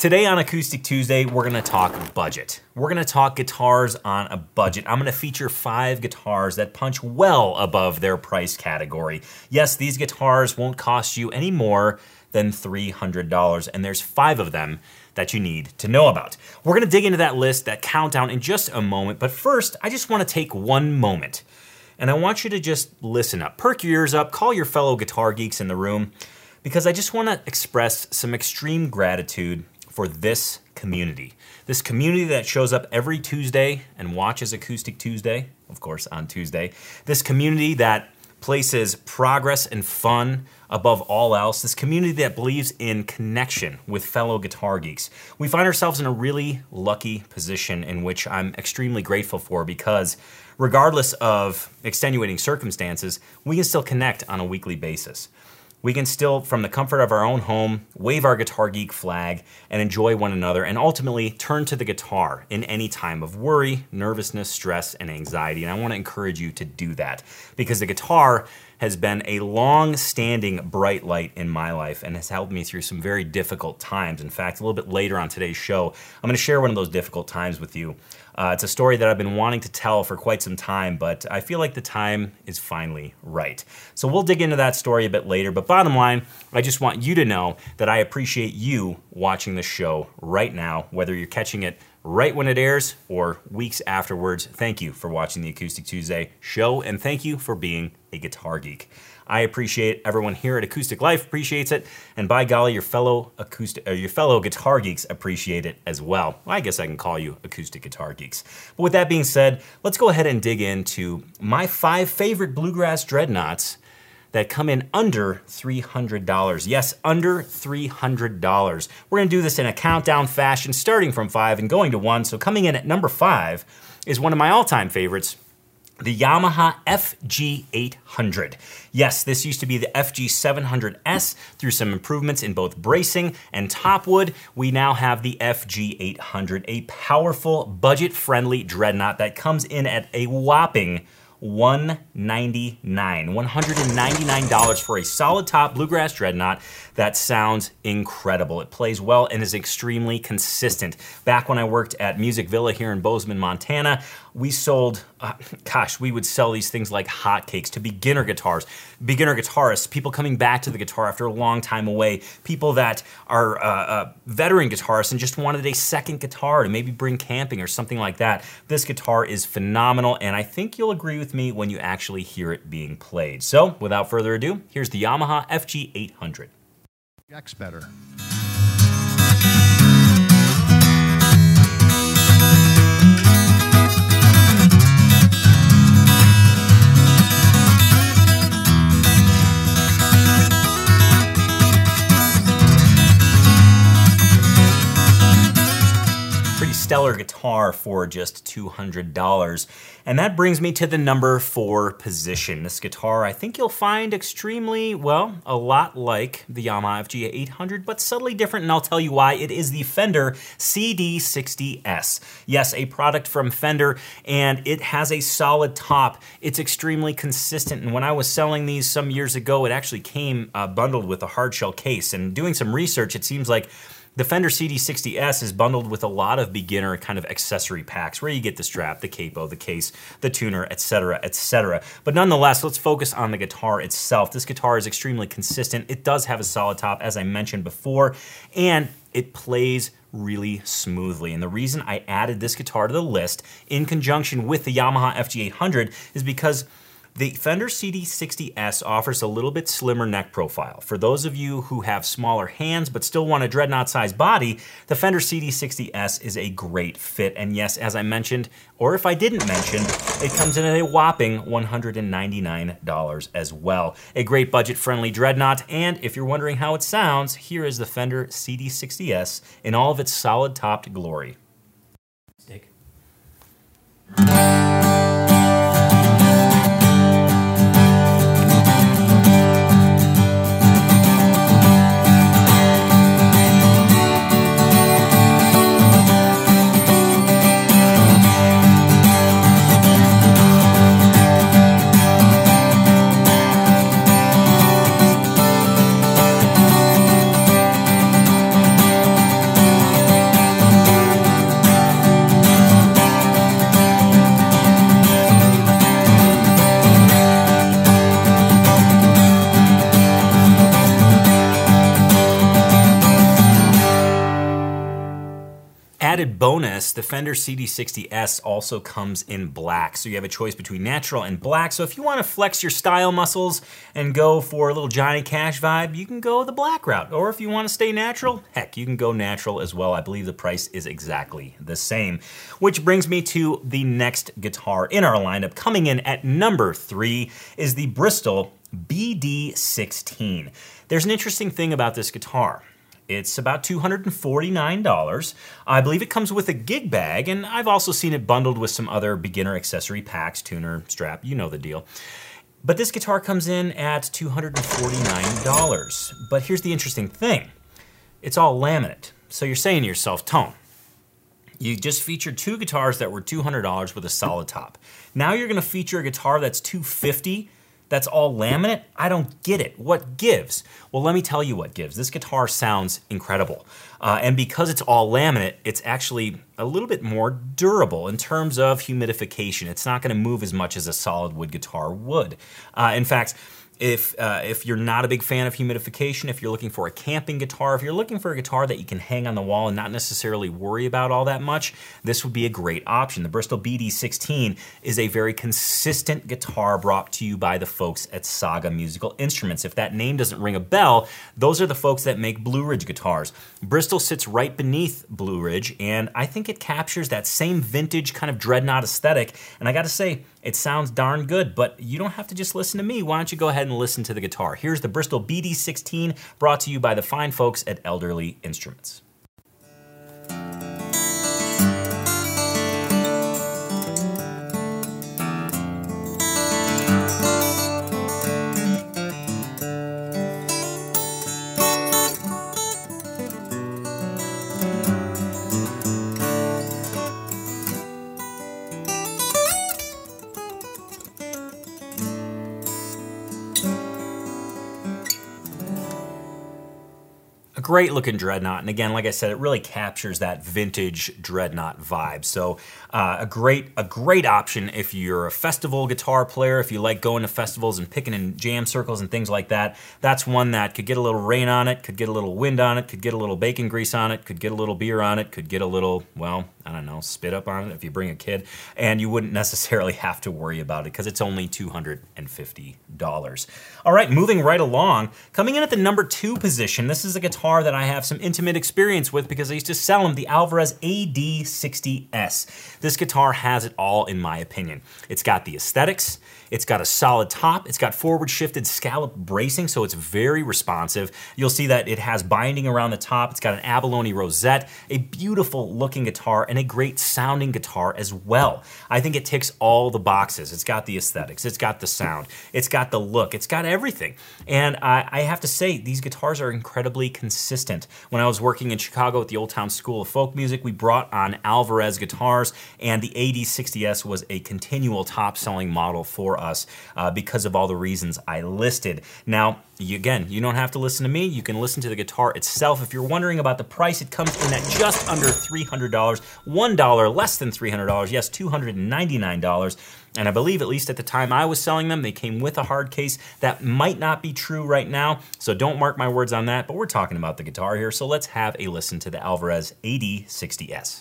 Today on Acoustic Tuesday, we're gonna talk budget. We're gonna talk guitars on a budget. I'm gonna feature 5 guitars that punch well above their price category. Yes, these guitars won't cost you any more than $300, and there's 5 of them that you need to know about. We're gonna dig into that list, that countdown in just a moment, but first, I just wanna take one moment, and I want you to just listen up. Perk your ears up, call your fellow guitar geeks in the room, because I just wanna express some extreme gratitude for this community. This community that shows up every Tuesday and watches Acoustic Tuesday, of course on Tuesday. This community that places progress and fun above all else. This community that believes in connection with fellow guitar geeks. We find ourselves in a really lucky position in which I'm extremely grateful for, because regardless of extenuating circumstances, we can still connect on a weekly basis. We can still, from the comfort of our own home, wave our Guitar Geek flag and enjoy one another, and ultimately turn to the guitar in any time of worry, nervousness, stress, and anxiety. And I want to encourage you to do that, because the guitar has been a long-standing bright light in my life and has helped me through some very difficult times. In fact, a little bit later on today's show, I'm going to share one of those difficult times with you. It's a story that I've been wanting to tell for quite some time, but I feel like the time is finally right. So we'll dig into that story a bit later, but bottom line, I just want you to know that I appreciate you watching the show right now, whether you're catching it right when it airs or weeks afterwards. Thank you for watching the Acoustic Tuesday show, and thank you for being a guitar geek. I appreciate everyone here at Acoustic Life appreciates it, and by golly, your fellow guitar geeks appreciate it as well. I guess I can call you acoustic guitar geeks. But with that being said, let's go ahead and dig into my 5 favorite bluegrass dreadnoughts that come in under $300. Yes, under $300. We're gonna do this in a countdown fashion, starting from 5 and going to 1. So coming in at number 5 is one of my all-time favorites, the Yamaha FG800. Yes, this used to be the FG700S. Through some improvements in both bracing and top wood, we now have the FG800, a powerful, budget-friendly dreadnought that comes in at a whopping $199 for a solid top bluegrass dreadnought that sounds incredible. It plays well and is extremely consistent. Back when I worked at Music Villa here in Bozeman, Montana, we sold, we would sell these things like hotcakes to beginner guitarists, people coming back to the guitar after a long time away, people that are veteran guitarists and just wanted a second guitar to maybe bring camping or something like that. This guitar is phenomenal, and I think you'll agree with me when you actually hear it being played. So, without further ado, here's the Yamaha FG800. Jack's better. Stellar guitar for just $200. And that brings me to the number 4 position. This guitar I think you'll find extremely, well, a lot like the Yamaha FG800, but subtly different, and I'll tell you why. It is the Fender CD60S. Yes, a product from Fender, and it has a solid top. It's extremely consistent, and when I was selling these some years ago, it actually came bundled with a hardshell case. And doing some research, it seems like the Fender CD60S is bundled with a lot of beginner kind of accessory packs where you get the strap, the capo, the case, the tuner, etc., etc. But nonetheless, let's focus on the guitar itself. This guitar is extremely consistent. It does have a solid top, as I mentioned before, and it plays really smoothly. And the reason I added this guitar to the list in conjunction with the Yamaha FG800 is because the Fender CD60S offers a little bit slimmer neck profile. For those of you who have smaller hands but still want a dreadnought-sized body, the Fender CD60S is a great fit. And yes, as I mentioned, or if I didn't mention, it comes in at a whopping $199 as well. A great budget-friendly dreadnought, and if you're wondering how it sounds, here is the Fender CD60S in all of its solid-topped glory. Stick. added bonus, the Fender CD60S also comes in black. So you have a choice between natural and black. So if you want to flex your style muscles and go for a little Johnny Cash vibe, you can go the black route. Or if you want to stay natural, heck, you can go natural as well. I believe the price is exactly the same. Which brings me to the next guitar in our lineup. Coming in at number 3 is the Bristol BD16. There's an interesting thing about this guitar. It's about $249. I believe it comes with a gig bag, and I've also seen it bundled with some other beginner accessory packs, tuner, strap, you know the deal. But this guitar comes in at $249. But here's the interesting thing. It's all laminate. So you're saying to yourself, Tone, you just featured 2 guitars that were $200 with a solid top. Now you're gonna feature a guitar that's $250. That's all laminate? I don't get it. What gives? Well, let me tell you what gives. This guitar sounds incredible. And because it's all laminate, it's actually a little bit more durable in terms of humidification. It's not gonna move as much as a solid wood guitar would. In fact, if you're not a big fan of humidification, if you're looking for a camping guitar, if you're looking for a guitar that you can hang on the wall and not necessarily worry about all that much, this would be a great option. The Bristol BD16 is a very consistent guitar brought to you by the folks at Saga Musical Instruments. If that name doesn't ring a bell, those are the folks that make Blue Ridge guitars. Bristol sits right beneath Blue Ridge, and I think it captures that same vintage kind of dreadnought aesthetic. And I gotta say, it sounds darn good, but you don't have to just listen to me. Why don't you go ahead and listen to the guitar? Here's the Bristol BD16 brought to you by the fine folks at Elderly Instruments. Great looking dreadnought, and again, like I said, it really captures that vintage dreadnought vibe. So a great option if you're a festival guitar player, if you like going to festivals and picking in jam circles and things like that. That's one that could get a little rain on it, could get a little wind on it, could get a little bacon grease on it, could get a little beer on it, could get a little, well, I don't know, spit up on it if you bring a kid, and you wouldn't necessarily have to worry about it because it's only $250. All right, moving right along, coming in at the number 2 position, this is a guitar that I have some intimate experience with because I used to sell them, the Alvarez AD60S. This guitar has it all in my opinion. It's got the aesthetics, it's got a solid top, it's got forward shifted scallop bracing, so it's very responsive. You'll see that it has binding around the top, it's got an abalone rosette, a beautiful looking guitar, and a great sounding guitar as well. I think it ticks all the boxes. It's got the aesthetics, it's got the sound, it's got the look, it's got everything. And I have to say, these guitars are incredibly consistent. When I was working in Chicago at the Old Town School of Folk Music, we brought on Alvarez guitars, and the AD60S was a continual top-selling model for us because of all the reasons I listed. Now, again, you don't have to listen to me. You can listen to the guitar itself. If you're wondering about the price, it comes in at just under $300, $1 less than $300, yes, $299. And I believe, at least at the time I was selling them, they came with a hard case. That might not be true right now, so don't mark my words on that, but we're talking about the guitar here, so let's have a listen to the Alvarez AD60S.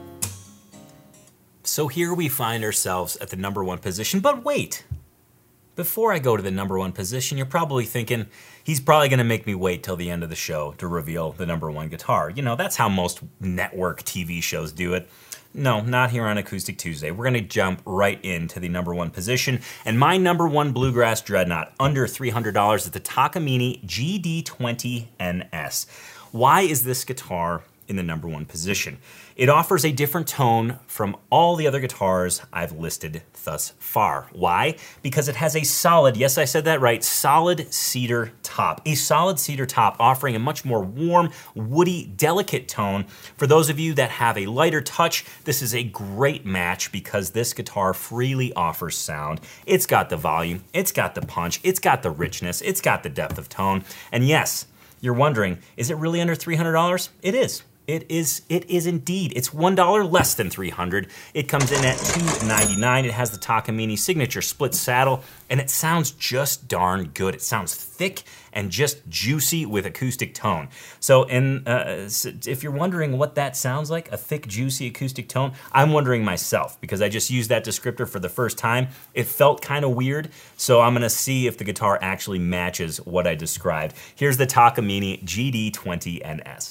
So here we find ourselves at the number 1 position, but wait, before I go to the number one position, you're probably thinking, he's probably going to make me wait till the end of the show to reveal the number one guitar. You know, that's how most network TV shows do it. No, not here on Acoustic Tuesday. We're going to jump right into the number one position. And my number one bluegrass dreadnought, under $300, is the Takamine GD20NS. Why is this guitar in the number one position? It offers a different tone from all the other guitars I've listed thus far. Why? Because it has a solid, yes, I said that right, solid cedar top. A solid cedar top offering a much more warm, woody, delicate tone. For those of you that have a lighter touch, this is a great match because this guitar freely offers sound. It's got the volume, it's got the punch, it's got the richness, it's got the depth of tone. And yes, you're wondering, is it really under $300? It is. It is indeed. It's $1 less than $300. It comes in at $299. It has the Takamine signature split saddle, and it sounds just darn good. It sounds thick and just juicy with acoustic tone. So, if you're wondering what that sounds like, a thick, juicy acoustic tone, I'm wondering myself because I just used that descriptor for the first time. It felt kind of weird, so I'm gonna see if the guitar actually matches what I described. Here's the Takamine GD20NS.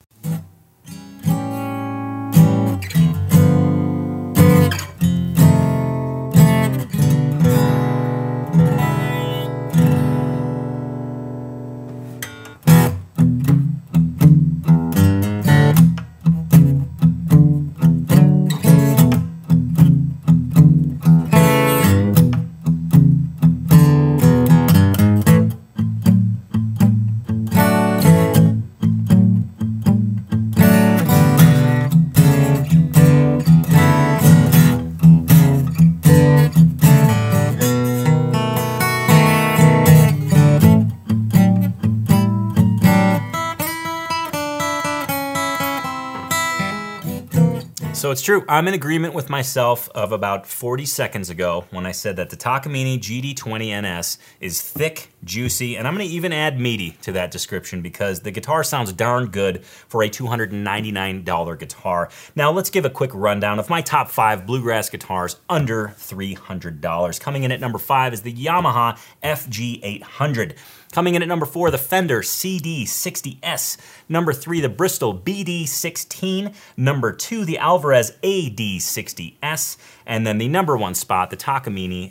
So it's true, I'm in agreement with myself of about 40 seconds ago when I said that the Takamine GD20NS is thick, juicy, and I'm gonna even add meaty to that description because the guitar sounds darn good for a $299 guitar. Now let's give a quick rundown of my top 5 bluegrass guitars under $300. Coming in at number 5 is the Yamaha FG800. Coming in at number 4, the Fender CD60S. Number 3, the Bristol BD16. Number 2, the Alvarez AD60S. And then the number 1 spot, the Takamine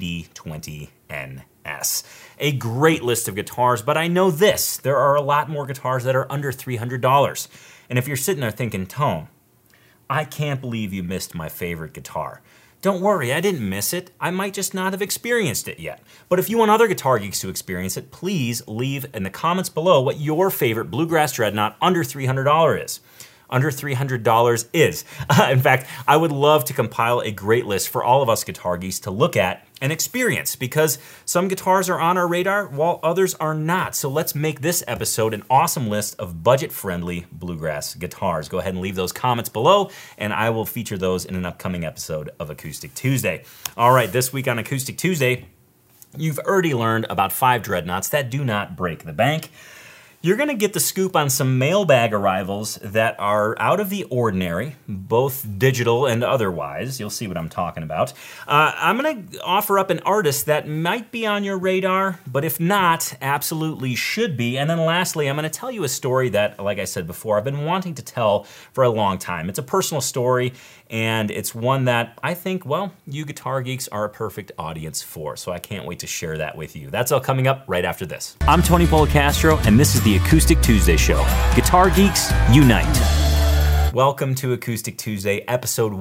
GD20NS. A great list of guitars, but I know this. There are a lot more guitars that are under $300. And if you're sitting there thinking, Tone, I can't believe you missed my favorite guitar. Don't worry, I didn't miss it. I might just not have experienced it yet. But if you want other guitar geeks to experience it, please leave in the comments below what your favorite bluegrass dreadnought under $300 is. Under $300 is. In fact, I would love to compile a great list for all of us guitar geeks to look at and experience because some guitars are on our radar while others are not. So let's make this episode an awesome list of budget-friendly bluegrass guitars. Go ahead and leave those comments below and I will feature those in an upcoming episode of Acoustic Tuesday. All right, this week on Acoustic Tuesday, you've already learned about 5 dreadnoughts that do not break the bank. You're gonna get the scoop on some mailbag arrivals that are out of the ordinary, both digital and otherwise. You'll see what I'm talking about. I'm gonna offer up an artist that might be on your radar, but if not, absolutely should be. And then lastly, I'm gonna tell you a story that, like I said before, I've been wanting to tell for a long time. It's a personal story, and it's one that I think, well, you guitar geeks are a perfect audience for, so I can't wait to share that with you. That's all coming up right after this. I'm Tony Policastro, and this is the Acoustic Tuesday Show. Guitar geeks, unite. Welcome to Acoustic Tuesday, episode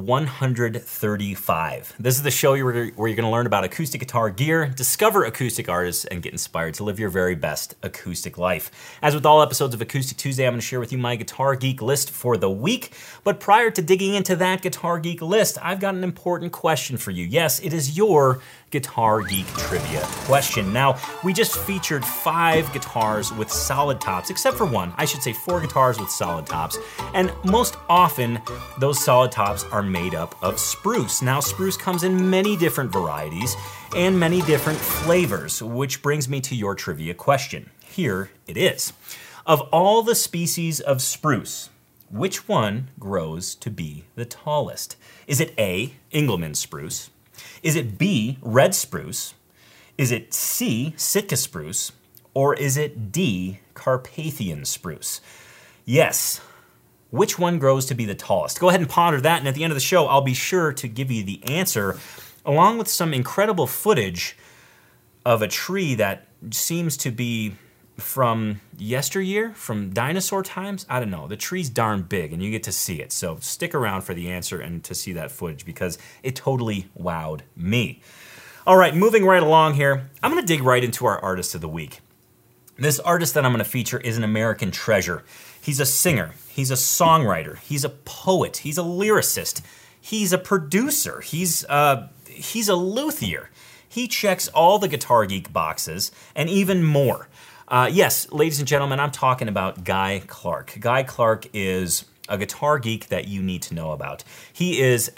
135. This is the show where you're going to learn about acoustic guitar gear, discover acoustic artists, and get inspired to live your very best acoustic life. As with all episodes of Acoustic Tuesday, I'm going to share with you my Guitar Geek list for the week. But prior to digging into that Guitar Geek list, I've got an important question for you. Yes, it is your Guitar Geek trivia question. Now, we just featured 5 guitars with solid tops, except for one. I should say 4 guitars with solid tops. And most often, those solid tops are made up of spruce. Now, spruce comes in many different varieties and many different flavors, which brings me to your trivia question. Here it is. Of all the species of spruce, which one grows to be the tallest? Is it A, Engelmann spruce? Is it B, red spruce? Is it C, Sitka spruce, or is it D, Carpathian spruce? Yes. Which one grows to be the tallest? Go ahead and ponder that, and at the end of the show, I'll be sure to give you the answer, along with some incredible footage of a tree that seems to be from yesteryear, from dinosaur times. I don't know. The tree's darn big, and you get to see it. So stick around for the answer and to see that footage, because it totally wowed me. All right, moving right along here, I'm going to dig right into our artist of the week. This artist that I'm going to feature is an American treasure. He's a singer, he's a songwriter, he's a poet, he's a lyricist, he's a producer, he's a luthier. He checks all the Guitar Geek boxes and even more. Yes, ladies and gentlemen, I'm talking about Guy Clark. Guy Clark is a Guitar Geek that you need to know about. He is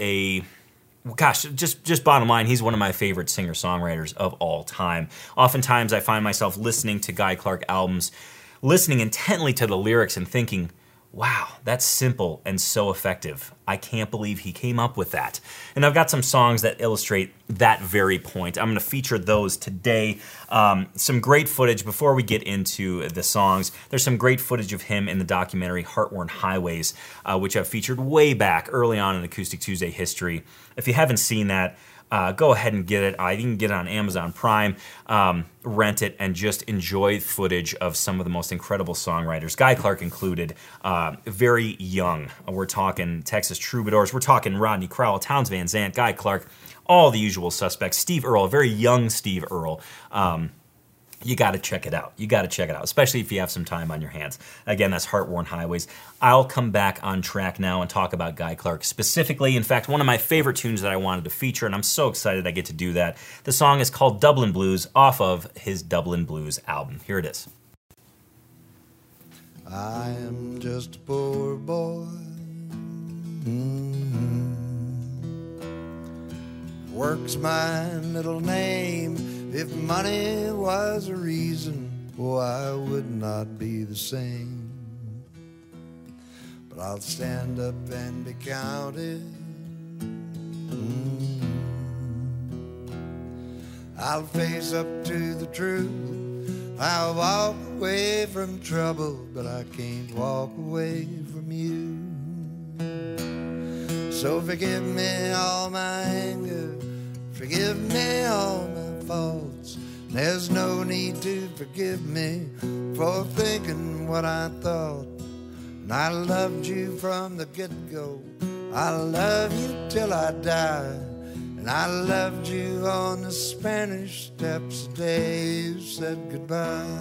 just bottom line, he's one of my favorite singer-songwriters of all time. Oftentimes, I find myself listening to Guy Clark albums, listening intently to the lyrics and thinking, wow, that's simple and so effective. I can't believe he came up with that. And I've got some songs that illustrate that very point. I'm going to feature those today. Some great footage before we get into the songs. There's some great footage of him in the documentary Heartworn Highways, which I've featured way back early on in Acoustic Tuesday history. If you haven't seen that, go ahead and get it. You can get it on Amazon Prime, rent it, and just enjoy footage of some of the most incredible songwriters, Guy Clark included, very young. We're talking Texas Troubadours. We're talking Rodney Crowell, Townes Van Zandt, Guy Clark, all the usual suspects. Steve Earle, a very young Steve Earle. You got to check it out. You got to check it out, especially if you have some time on your hands. Again, that's Heartworn Highways. I'll come back on track now and talk about Guy Clark specifically. In fact, one of my favorite tunes that I wanted to feature, and I'm so excited I get to do that. The song is called Dublin Blues, off of his Dublin Blues album. Here it is. I am just a poor boy. Work's my middle name. If money was a reason, I would not be the same. But I'll stand up and be counted. I'll face up to the truth. I'll walk away from trouble, but I can't walk away from you. So forgive me all my anger, forgive me all my faults. There's no need to forgive me for thinking what I thought. And I loved you from the get-go. I love you till I die. And I loved you on the Spanish Steps the day you said goodbye.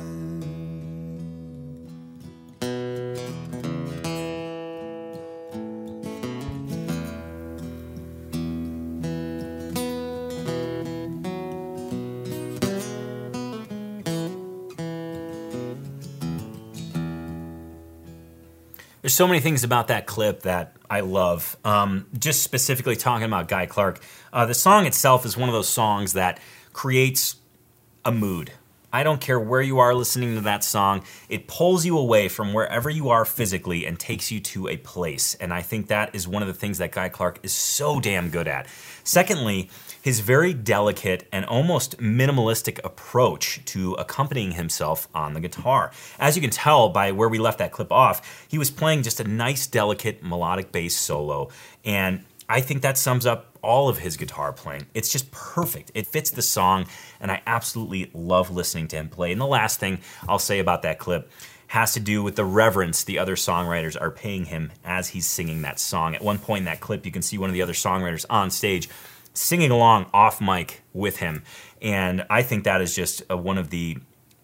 There's so many things about that clip that I love. Just specifically talking about Guy Clark, the song itself is one of those songs that creates a mood. I don't care where you are listening to that song. It pulls you away from wherever you are physically and takes you to a place. And I think that is one of the things that Guy Clark is so damn good at. Secondly, his very delicate and almost minimalistic approach to accompanying himself on the guitar. As you can tell by where we left that clip off, he was playing just a nice, delicate, melodic bass solo. And I think that sums up all of his guitar playing. It's just perfect. It fits the song, and I absolutely love listening to him play. And the last thing I'll say about that clip has to do with the reverence the other songwriters are paying him as he's singing that song. At one point in that clip, you can see one of the other songwriters on stage singing along off mic with him. And I think that is just one of the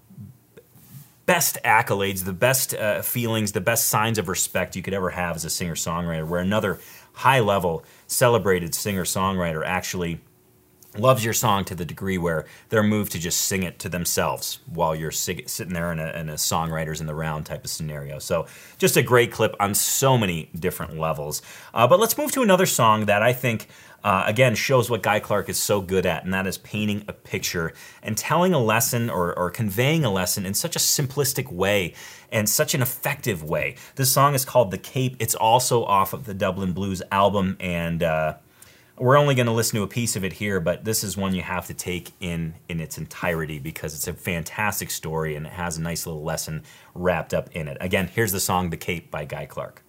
best accolades, the best feelings, the best signs of respect you could ever have as a singer-songwriter, where another high-level, celebrated singer-songwriter actually loves your song to the degree where they're moved to just sing it to themselves while you're sitting there in a songwriters in the round type of scenario. So just a great clip on so many different levels. But let's move to another song that I think, again, shows what Guy Clark is so good at, and that is painting a picture and telling a lesson or conveying a lesson in such a simplistic way and such an effective way. This song is called The Cape. It's also off of the Dublin Blues album, and We're only going to listen to a piece of it here, but this is one you have to take in its entirety because it's a fantastic story and it has a nice little lesson wrapped up in it. Again, here's the song The Cape by Guy Clark.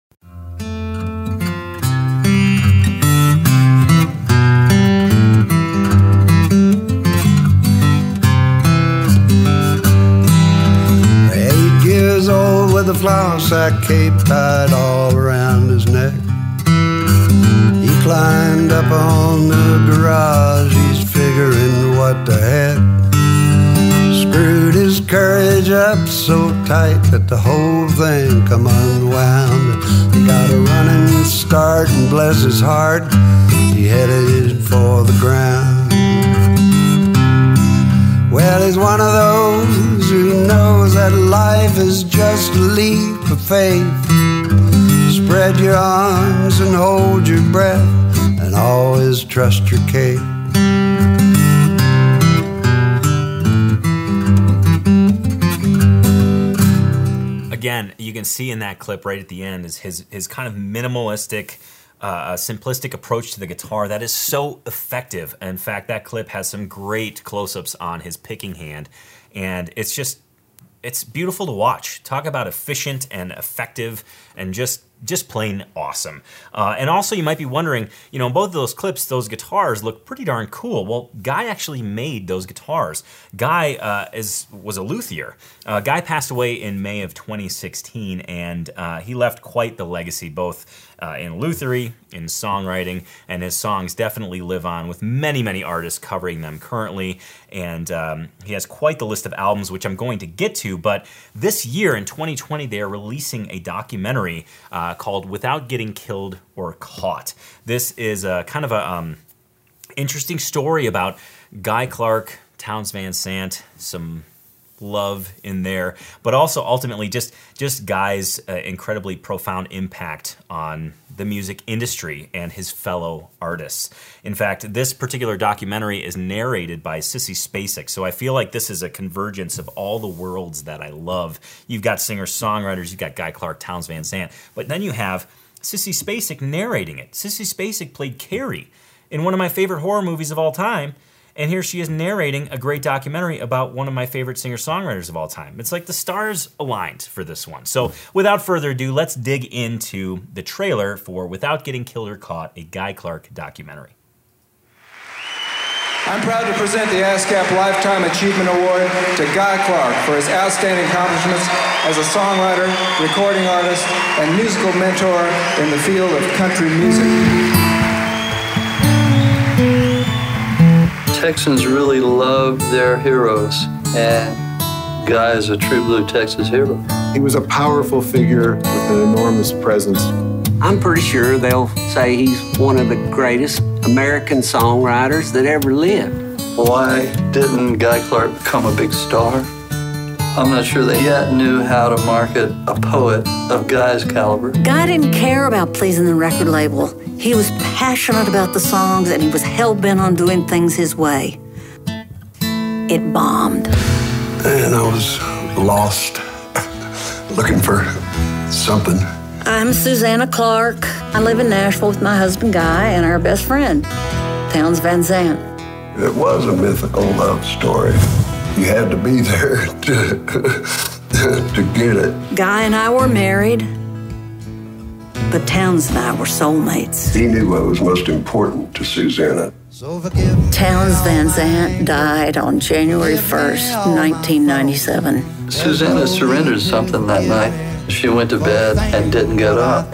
With a flower sack cape tied all around his neck, he climbed up on the garage. He's figuring what the heck. Screwed his courage up so tight that the whole thing come unwound. He got a running start and bless his heart, he headed for the ground. Well, he's one of those who knows that life is just a leap of faith. Spread your arms and hold your breath and always trust your cape. Again, you can see in that clip right at the end is his kind of minimalistic, simplistic approach to the guitar that is so effective. In fact, that clip has some great close-ups on his picking hand, and it's beautiful to watch. Talk about efficient and effective and just plain awesome. And also, you might be wondering, in both of those clips, those guitars look pretty darn cool. Well, Guy actually made those guitars. Guy was a luthier. Guy passed away in May of 2016, and he left quite the legacy, both in luthery, in songwriting, and his songs definitely live on with many, many artists covering them currently. And he has quite the list of albums, which I'm going to get to. But this year, in 2020, they are releasing a documentary called Without Getting Killed or Caught. This is a kind of a interesting story about Guy Clark, Townes Van Sant, some love in there, but also ultimately just Guy's incredibly profound impact on the music industry and his fellow artists. In fact, this particular documentary is narrated by Sissy Spacek, so I feel like this is a convergence of all the worlds that I love. You've got singer-songwriters, you've got Guy Clark, Townes Van Sant, but then you have Sissy Spacek narrating it. Sissy Spacek played Carrie in one of my favorite horror movies of all time, and here she is narrating a great documentary about one of my favorite singer-songwriters of all time. It's like the stars aligned for this one. So without further ado, let's dig into the trailer for Without Getting Killed or Caught, a Guy Clark documentary. I'm proud to present the ASCAP Lifetime Achievement Award to Guy Clark for his outstanding accomplishments as a songwriter, recording artist, and musical mentor in the field of country music. Texans really love their heroes, and Guy is a true blue Texas hero. He was a powerful figure with an enormous presence. I'm pretty sure they'll say he's one of the greatest American songwriters that ever lived. Why didn't Guy Clark become a big star? I'm not sure they yet knew how to market a poet of Guy's caliber. Guy didn't care about pleasing the record label. He was passionate about the songs, and he was hell-bent on doing things his way. It bombed. And I was lost, looking for something. I'm Susanna Clark. I live in Nashville with my husband, Guy, and our best friend, Townes Van Sant. It was a mythical love story. You had to be there to get it. Guy and I were married, but Townes and I were soulmates. He knew what was most important to Susanna. Townes Van Sant died on January 1st, 1997. Susanna surrendered something that night. She went to bed and didn't get up.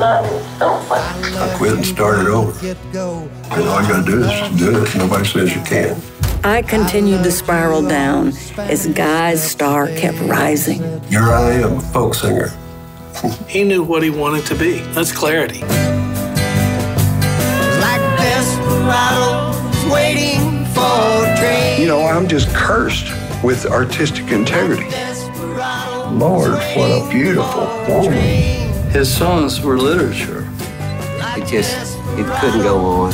I quit and started over. And all you gotta do is do it. Nobody says you can't. I continued to spiral down as Guy's star kept rising. Here I am, a folk singer. He knew what he wanted to be. That's clarity. Like desperados waiting for a train. You know, I'm just cursed with artistic integrity. Lord, what a beautiful woman. His songs were literature. It couldn't go on.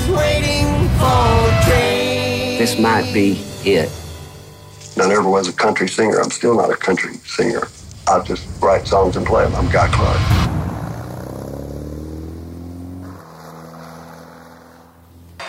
This might be it. I never was a country singer. I'm still not a country singer. I just write songs and play them. I'm Guy Clark.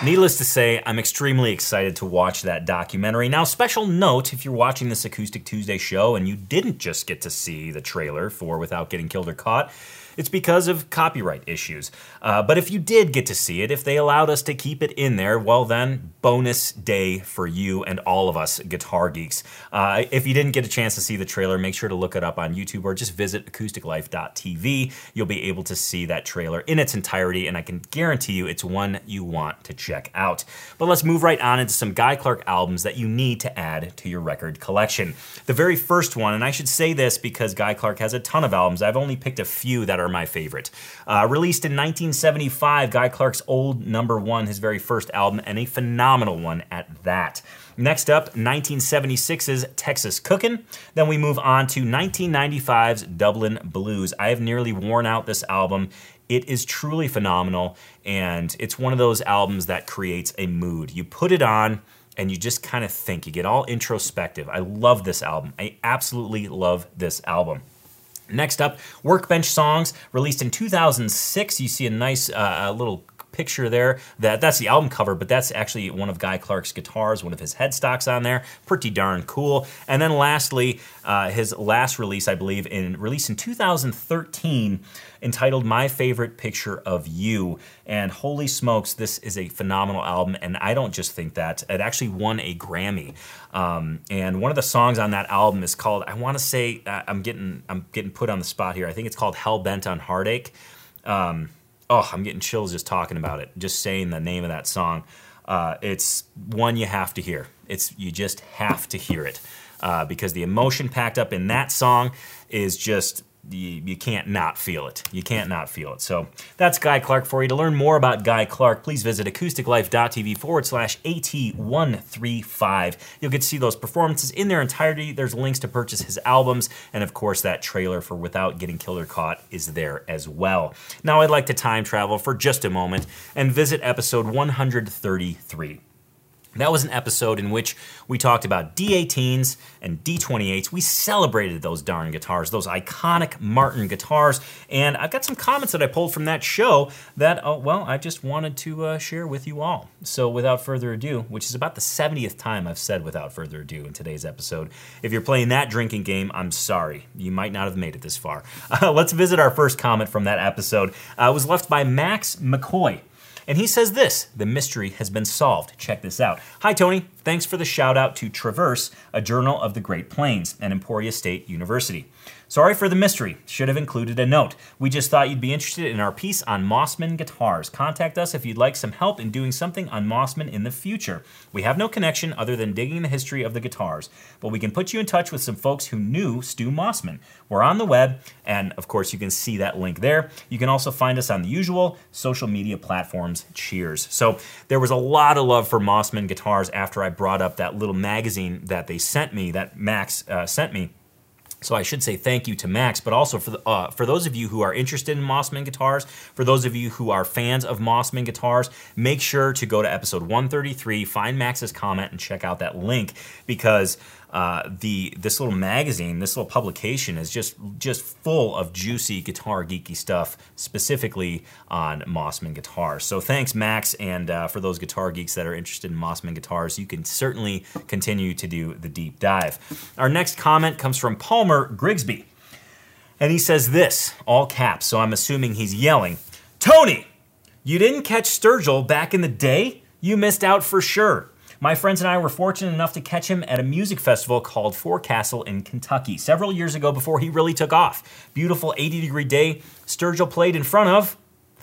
Needless to say, I'm extremely excited to watch that documentary. Now, special note, if you're watching this Acoustic Tuesday show and you didn't just get to see the trailer for Without Getting Killed or Caught, it's because of copyright issues. But if you did get to see it, if they allowed us to keep it in there, well then, bonus day for you and all of us guitar geeks. If you didn't get a chance to see the trailer, make sure to look it up on YouTube or just visit acousticlife.tv. You'll be able to see that trailer in its entirety, and I can guarantee you it's one you want to check out. But let's move right on into some Guy Clark albums that you need to add to your record collection. The very first one, and I should say this because Guy Clark has a ton of albums, I've only picked a few that are my favorite. Released in 1975, Guy Clark's Old Number One, his very first album, and a phenomenal one at that. Next up, 1976's Texas Cookin'. Then we move on to 1995's Dublin Blues. I have nearly worn out this album. It is truly phenomenal, and it's one of those albums that creates a mood. You put it on, and you just kind of think. You get all introspective. I love this album. I absolutely love this album. Next up, Workbench Songs, released in 2006. You see a nice little picture there. That's the album cover, but that's actually one of Guy Clark's guitars, one of his headstocks on there. Pretty darn cool. And then lastly, his last release, I believe, released in 2013, entitled My Favorite Picture of You. And holy smokes, this is a phenomenal album, and I don't just think that. It actually won a Grammy. And one of the songs on that album is called, I want to say, I'm getting put on the spot here. I think it's called Hell Bent on Heartache. I'm getting chills just talking about it, just saying the name of that song. It's one you have to hear. You just have to hear it because the emotion packed up in that song is just, you can't not feel it. You can't not feel it. So that's Guy Clark for you. To learn more about Guy Clark, please visit acousticlife.tv/AT135. You'll get to see those performances in their entirety. There's links to purchase his albums, and of course that trailer for Without Getting Killed or Caught is there as well. Now I'd like to time travel for just a moment and visit episode 133. That was an episode in which we talked about D18s and D28s. We celebrated those darn guitars, those iconic Martin guitars. And I've got some comments that I pulled from that show that, I just wanted to share with you all. So without further ado, which is about the 70th time I've said without further ado in today's episode, if you're playing that drinking game, I'm sorry. You might not have made it this far. Let's visit our first comment from that episode. It was left by Max McCoy. And he says this: the mystery has been solved. Check this out. Hi, Tony. Thanks for the shout out to Traverse, a journal of the Great Plains, and Emporia State University. Sorry for the mystery. Should have included a note. We just thought you'd be interested in our piece on Mossman guitars. Contact us if you'd like some help in doing something on Mossman in the future. We have no connection other than digging the history of the guitars, but we can put you in touch with some folks who knew Stu Mossman. We're on the web, and of course you can see that link there. You can also find us on the usual social media platforms. Cheers. So there was a lot of love for Mossman guitars after I brought up that little magazine that they sent me, that Max sent me. So I should say thank you to Max, but also for those of you who are interested in Mossman guitars, for those of you who are fans of Mossman guitars, make sure to go to episode 133, find Max's comment, and check out that link, because this little magazine, this little publication is just full of juicy guitar geeky stuff, specifically on Mossman guitars. So thanks, Max, and for those guitar geeks that are interested in Mossman guitars, you can certainly continue to do the deep dive. Our next comment comes from Palmer Grigsby, and he says this, all caps, so I'm assuming he's yelling, "Tony, you didn't catch Sturgill back in the day? You missed out for sure. My friends and I were fortunate enough to catch him at a music festival called Forecastle in Kentucky several years ago before he really took off. Beautiful 80-degree day. Sturgill played in front of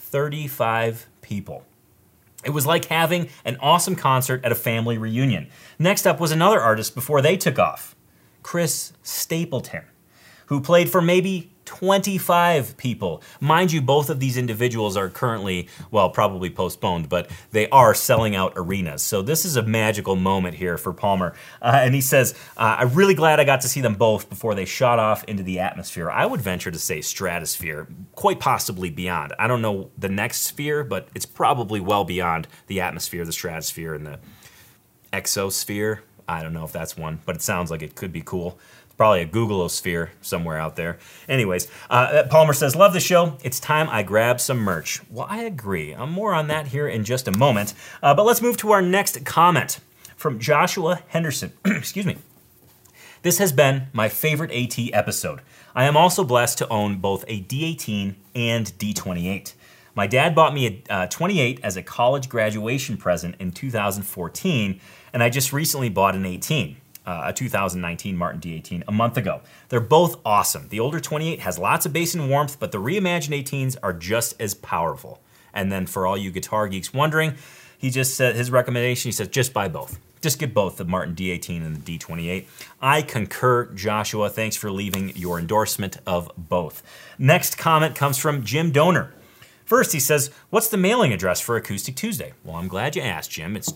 35 people. It was like having an awesome concert at a family reunion. Next up was another artist before they took off, Chris Stapleton, who played for maybe 25 people. Mind you, both of these individuals are currently, probably postponed, but they are selling out arenas. So this is a magical moment here for Palmer. And he says, I'm really glad I got to see them both before they shot off into the atmosphere. I would venture to say stratosphere, quite possibly beyond. I don't know the next sphere, but it's probably well beyond the atmosphere, the stratosphere, and the exosphere. I don't know if that's one, but it sounds like it could be cool. It's probably a Googleosphere somewhere out there. Anyways, Palmer says, love the show. It's time I grab some merch. Well, I agree. More on that here in just a moment. But let's move to our next comment from Joshua Henderson. Excuse me. This has been my favorite AT episode. I am also blessed to own both a D18 and D28. My dad bought me a 28 as a college graduation present in 2014, and I just recently bought an 18, a 2019 Martin D18, a month ago. They're both awesome. The older 28 has lots of bass and warmth, but the reimagined 18s are just as powerful. And then for all you guitar geeks wondering, he just said his recommendation, he says, just buy both. Just get both the Martin D18 and the D28. I concur, Joshua. Thanks for leaving your endorsement of both. Next comment comes from Jim Donor. First, he says, what's the mailing address for Acoustic Tuesday? Well, I'm glad you asked, Jim. It's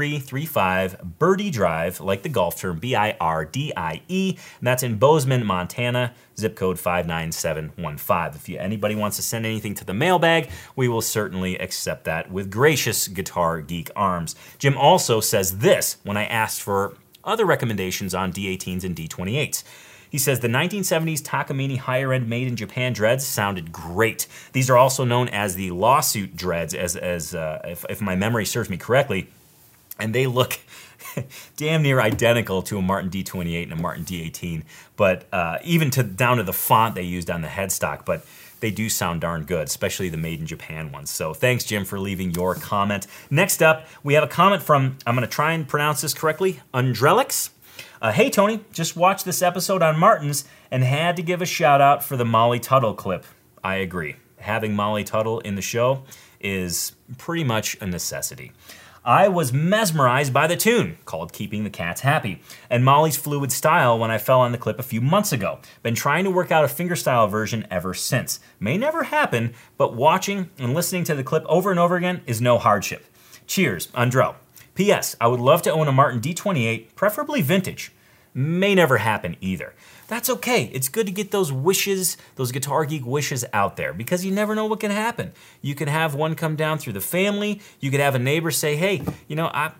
2335 Birdie Drive, like the golf term, B-I-R-D-I-E, and that's in Bozeman, Montana, zip code 59715. If anybody wants to send anything to the mailbag, we will certainly accept that with gracious Guitar Geek arms. Jim also says this when I asked for other recommendations on D18s and D28s. He says the 1970s Takamine higher-end made-in-Japan dreads sounded great. These are also known as the lawsuit dreads, if my memory serves me correctly, and they look damn near identical to a Martin D28 and a Martin D18, but even down to the font they used on the headstock, but they do sound darn good, especially the made-in-Japan ones. So thanks, Jim, for leaving your comment. Next up, we have a comment from, I'm going to try and pronounce this correctly, Undrelix. Hey, Tony, just watched this episode on Martins and had to give a shout out for the Molly Tuttle clip. I agree. Having Molly Tuttle in the show is pretty much a necessity. I was mesmerized by the tune, called Keeping the Cats Happy, and Molly's fluid style when I fell on the clip a few months ago. Been trying to work out a fingerstyle version ever since. May never happen, but watching and listening to the clip over and over again is no hardship. Cheers, Undro. P.S. I would love to own a Martin D28, preferably vintage. May never happen either. That's okay. It's good to get those wishes, those Guitar Geek wishes out there, because you never know what can happen. You can have one come down through the family. You could have a neighbor say, hey, you know, I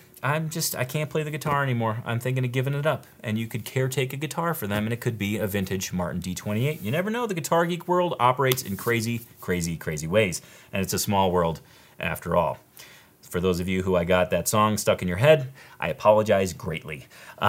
can't play the guitar anymore. I'm thinking of giving it up. And you could caretake a guitar for them, and it could be a vintage Martin D28. You never know. The Guitar Geek world operates in crazy, crazy, crazy ways. And it's a small world after all. For those of you who I got that song stuck in your head, I apologize greatly.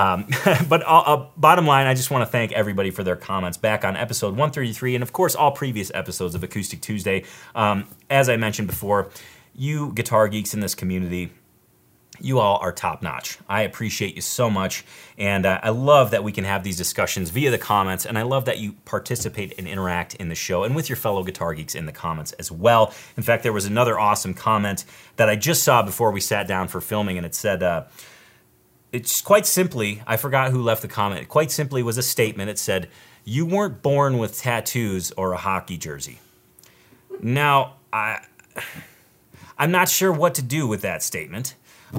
But bottom line, I just want to thank everybody for their comments back on episode 133, and of course all previous episodes of Acoustic Tuesday. As I mentioned before, you guitar geeks in this community, you all are top-notch. I appreciate you so much, and I love that we can have these discussions via the comments, and I love that you participate and interact in the show and with your fellow guitar geeks in the comments as well. In fact, there was another awesome comment that I just saw before we sat down for filming, and it said, it's quite simply, I forgot who left the comment, it quite simply was a statement. It said, you weren't born with tattoos or a hockey jersey. Now, I'm not sure what to do with that statement.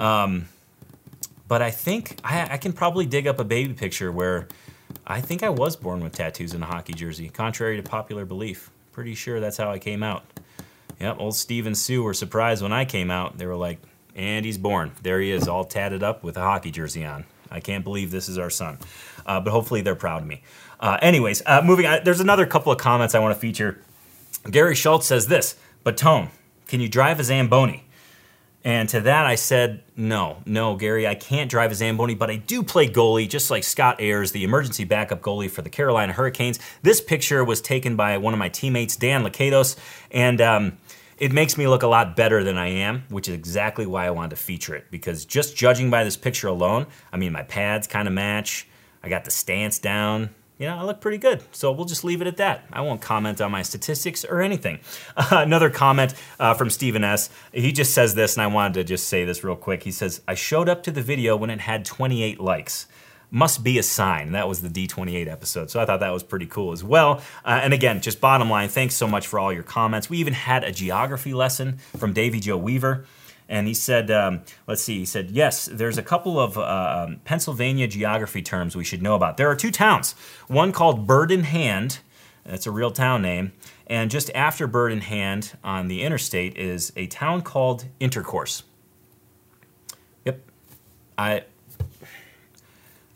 But I think I can probably dig up a baby picture where I think I was born with tattoos and a hockey jersey, contrary to popular belief. Pretty sure that's how I came out. Yep, old Steve and Sue were surprised when I came out. They were like, and he's born. There he is, all tatted up with a hockey jersey on. I can't believe this is our son. But hopefully they're proud of me. Anyways, moving on. There's another couple of comments I want to feature. Gary Schultz says this, but Tone, can you drive a Zamboni? And to that I said, no, Gary, I can't drive a Zamboni, but I do play goalie, just like Scott Ayers, the emergency backup goalie for the Carolina Hurricanes. This picture was taken by one of my teammates, Dan Lakatos, and it makes me look a lot better than I am, which is exactly why I wanted to feature it, because just judging by this picture alone, I mean, my pads kind of match, I got the stance down, you know, I look pretty good. So we'll just leave it at that. I won't comment on my statistics or anything. Another comment from Stephen S. He just says this, and I wanted to just say this real quick. He says, I showed up to the video when it had 28 likes. Must be a sign. That was the D28 episode. So I thought that was pretty cool as well. And again, just bottom line, thanks so much for all your comments. We even had a geography lesson from Davy Joe Weaver. And he said, let's see, he said, yes, there's a couple of Pennsylvania geography terms we should know about. There are two towns, one called Bird in Hand, that's a real town name, and just after Bird in Hand on the interstate is a town called Intercourse. Yep,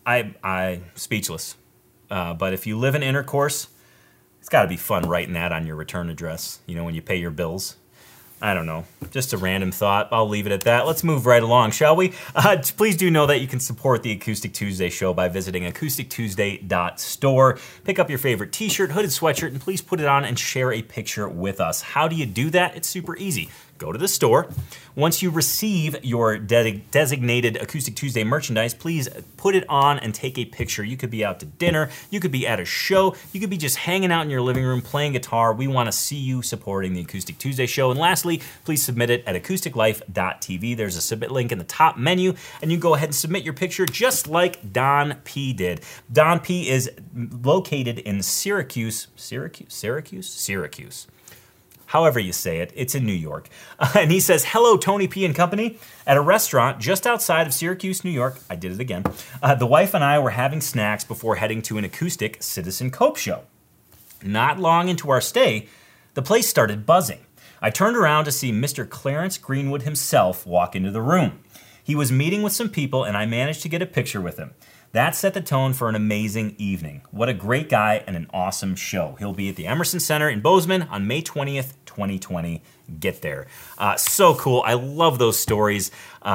I speechless. But if you live in Intercourse, it's got to be fun writing that on your return address, when you pay your bills. I don't know. Just a random thought. I'll leave it at that. Let's move right along, shall we? Please do know that you can support the Acoustic Tuesday show by visiting acoustictuesday.store. Pick up your favorite t-shirt, hooded sweatshirt, and please put it on and share a picture with us. How do you do that? It's super easy. Go to the store. Once you receive your designated Acoustic Tuesday merchandise, please put it on and take a picture. You could be out to dinner. You could be at a show. You could be just hanging out in your living room playing guitar. We want to see you supporting the Acoustic Tuesday show. And lastly, please submit it at acousticlife.tv. There's a submit link in the top menu, and you go ahead and submit your picture just like Don P. did. Don P. is located in Syracuse. However you say it, it's in New York. And he says, hello, Tony P. and company. At a restaurant just outside of Syracuse, New York, I did it again, the wife and I were having snacks before heading to an acoustic Citizen Cope show. Not long into our stay, the place started buzzing. I turned around to see Mr. Clarence Greenwood himself walk into the room. He was meeting with some people, and I managed to get a picture with him. That set the tone for an amazing evening. What a great guy and an awesome show. He'll be at the Emerson Center in Bozeman on May 20th, 2020. Get there. So cool. I love those stories.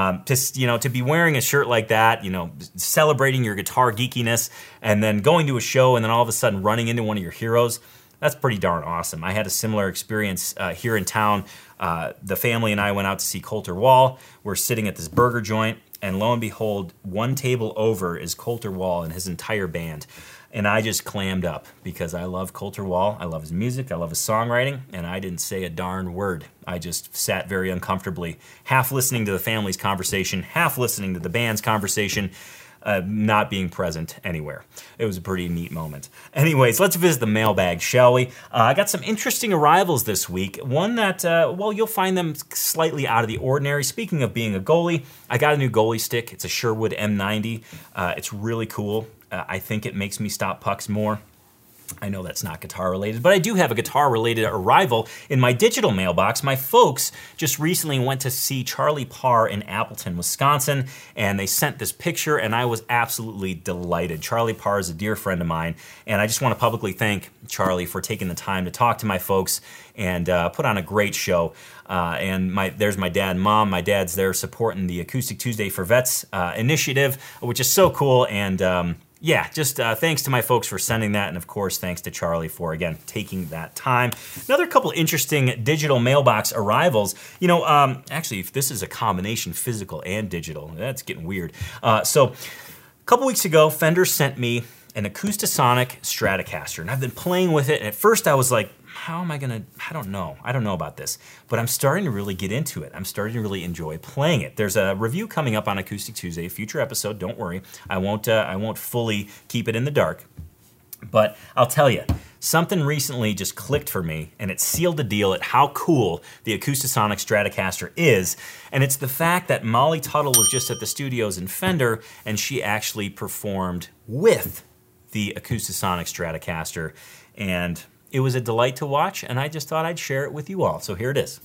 To be wearing a shirt like that, celebrating your guitar geekiness, and then going to a show and then all of a sudden running into one of your heroes. That's pretty darn awesome. I had a similar experience here in town. The family and I went out to see Colter Wall. We're sitting at this burger joint, and lo and behold, one table over is Colter Wall and his entire band. And I just clammed up because I love Colter Wall. I love his music. I love his songwriting. And I didn't say a darn word. I just sat very uncomfortably, half listening to the family's conversation, half listening to the band's conversation, not being present anywhere. It was a pretty neat moment. Anyways, let's visit the mailbag, shall we? I got some interesting arrivals this week. One that, you'll find them slightly out of the ordinary. Speaking of being a goalie, I got a new goalie stick. It's a Sherwood M90. It's really cool. I think it makes me stop pucks more. I know that's not guitar related, but I do have a guitar related arrival in my digital mailbox. My folks just recently went to see Charlie Parr in Appleton, Wisconsin, and they sent this picture, and I was absolutely delighted. Charlie Parr is a dear friend of mine, and I just want to publicly thank Charlie for taking the time to talk to my folks and put on a great show. There's my dad and mom. My dad's there supporting the Acoustic Tuesday for Vets initiative, which is so cool, and thanks to my folks for sending that, and of course, thanks to Charlie for, again, taking that time. Another couple interesting digital mailbox arrivals. Actually, if this is a combination physical and digital, that's getting weird. So, a couple weeks ago, Fender sent me an Acoustasonic Stratocaster, and I've been playing with it, and at first I was like, I don't know about this, but I'm starting to really get into it. I'm starting to really enjoy playing it. There's a review coming up on Acoustic Tuesday, a future episode, don't worry. I won't fully keep it in the dark, but I'll tell you, something recently just clicked for me, and it sealed the deal at how cool the Acoustasonic Stratocaster is, and it's the fact that Molly Tuttle was just at the studios in Fender, and she actually performed with the Acoustasonic Stratocaster, and it was a delight to watch, and I just thought I'd share it with you all. So here it is.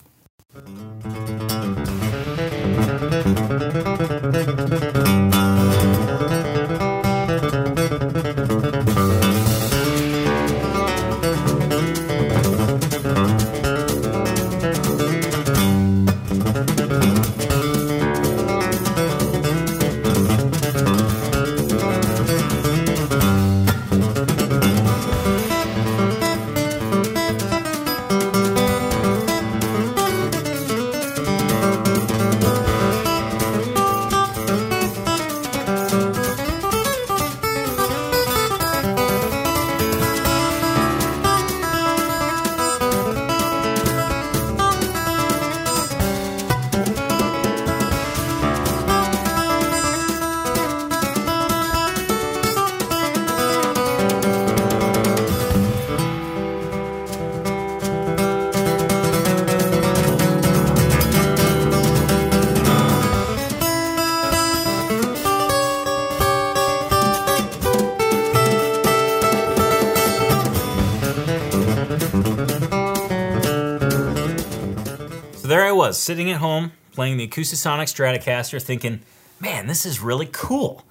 So there I was, sitting at home, playing the Acoustasonic Stratocaster, thinking, man, this is really cool.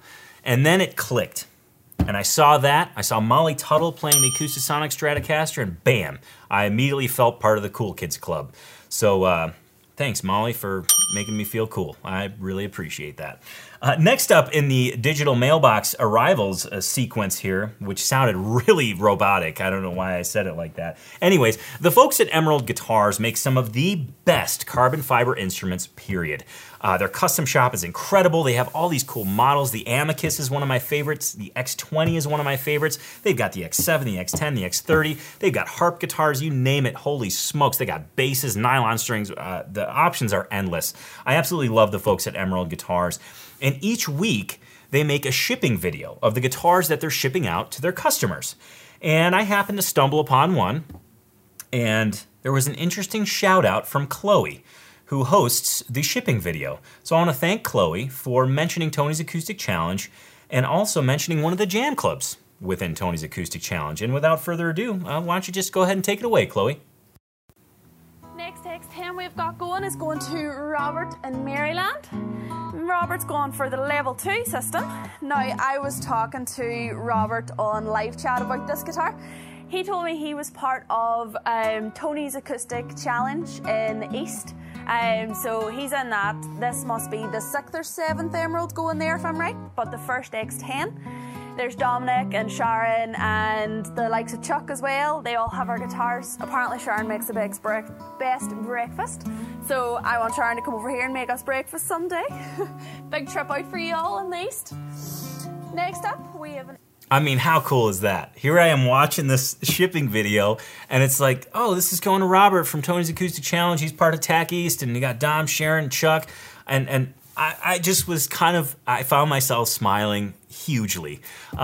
And then it clicked. And I saw that. I saw Molly Tuttle playing the Acoustasonic Stratocaster, and bam, I immediately felt part of the Cool Kids Club. So thanks, Molly, for making me feel cool. I really appreciate that. Next up in the digital mailbox arrivals sequence here, which sounded really robotic. I don't know why I said it like that. Anyways, the folks at Emerald Guitars make some of the best carbon fiber instruments, period. Their custom shop is incredible. They have all these cool models. The Amicus is one of my favorites. The X20 is one of my favorites. They've got the X7, the X10, the X30. They've got harp guitars, you name it. Holy smokes, they got basses, nylon strings. The options are endless. I absolutely love the folks at Emerald Guitars. And each week, they make a shipping video of the guitars that they're shipping out to their customers. And I happened to stumble upon one, and there was an interesting shout out from Chloe, who hosts the shipping video. So I want to thank Chloe for mentioning Tony's Acoustic Challenge and also mentioning one of the jam clubs within Tony's Acoustic Challenge. And without further ado, why don't you just go ahead and take it away, Chloe? Next X10 we've got going is going to Robert in Maryland. Robert's going for the level 2 system. Now, I was talking to Robert on live chat about this guitar. He told me he was part of Tony's Acoustic Challenge in the East. So he's in that. This must be the 6th or 7th Emerald going there, if I'm right. But the first X10. There's Dominic and Sharon and the likes of Chuck as well. They all have our guitars. Apparently Sharon makes the best breakfast. So I want Sharon to come over here and make us breakfast someday. Big trip out for you all in the East. Next up, we have an... I mean, how cool is that? Here I am watching this shipping video, and it's like, oh, this is going to Robert from Tony's Acoustic Challenge. He's part of TAC East, and you got Dom, Sharon, Chuck, and I just was kind of, I found myself smiling hugely.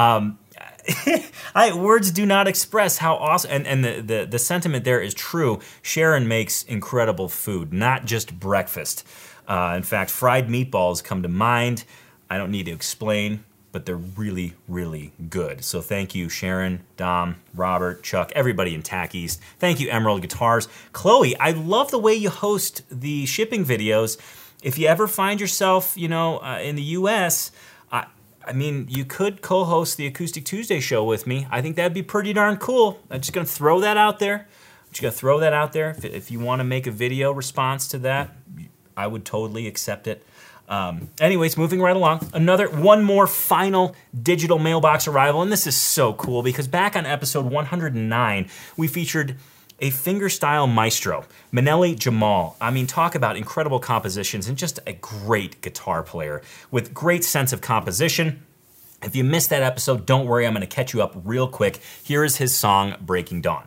Words do not express how awesome, and the sentiment there is true. Sharon makes incredible food, not just breakfast. In fact, fried meatballs come to mind. I don't need to explain, but they're really, really good. So thank you, Sharon, Dom, Robert, Chuck, everybody in TAC East. Thank you, Emerald Guitars. Chloe, I love the way you host the shipping videos. If you ever find yourself, in the U.S., I mean, you could co-host the Acoustic Tuesday show with me. I think that'd be pretty darn cool. I'm just going to throw that out there. If you want to make a video response to that, I would totally accept it. Anyways, moving right along. One more final digital mailbox arrival, and this is so cool because back on episode 109, we featured a fingerstyle maestro, Manelli Jamal. I mean, talk about incredible compositions and just a great guitar player with great sense of composition. If you missed that episode, don't worry, I'm going to catch you up real quick. Here is his song, Breaking Dawn.